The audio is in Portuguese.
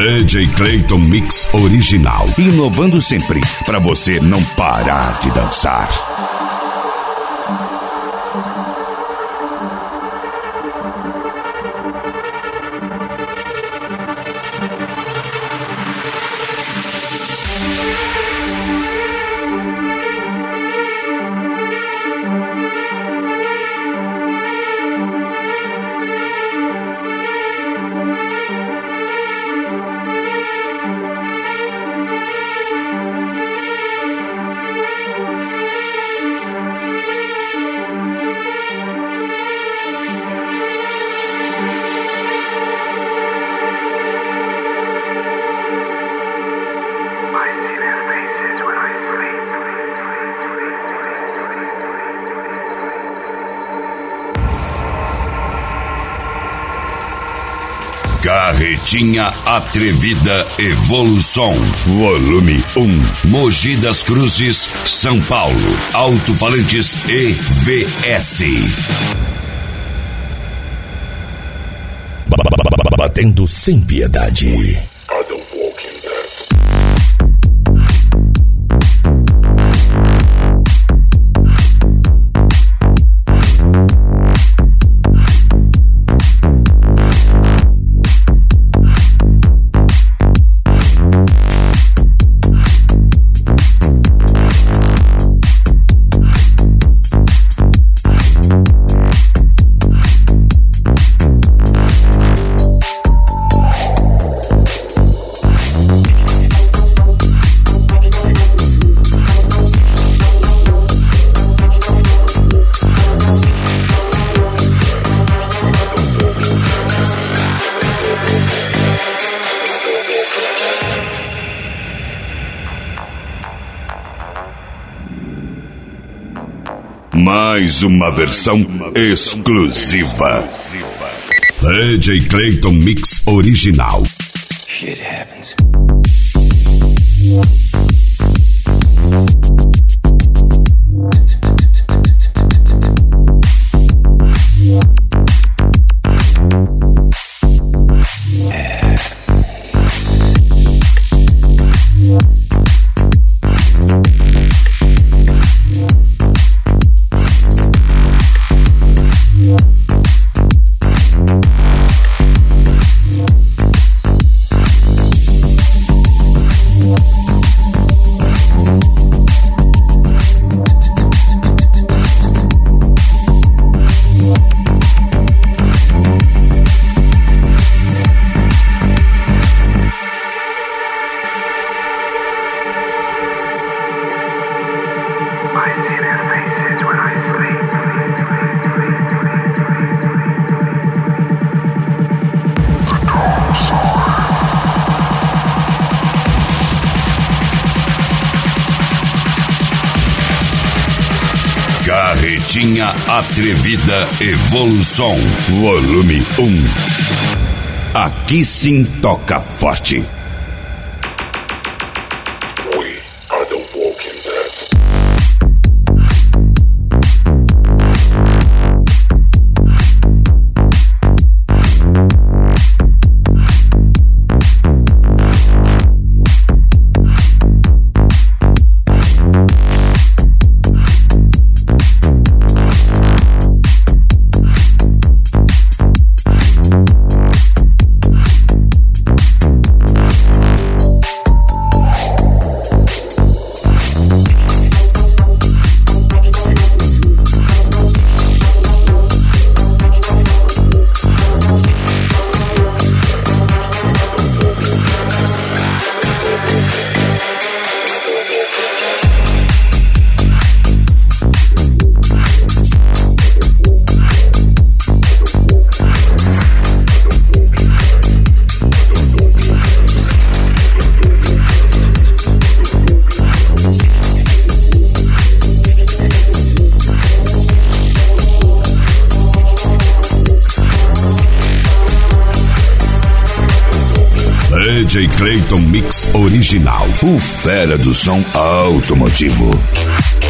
DJ Clayton Mix Original. Inovando sempre, pra você não parar de dançar. Carretinha Atrevida Evolução, volume 1, Mogi das Cruzes, São Paulo. Alto-falantes EVS. Batendo sem piedade. Mais uma versão exclusiva. DJ Clayton Mix Original. Shit happens. Carretinha Atrevida Evolução, volume 1. Aqui sim toca forte. DJ Clayton Mix Original, o fera do som automotivo.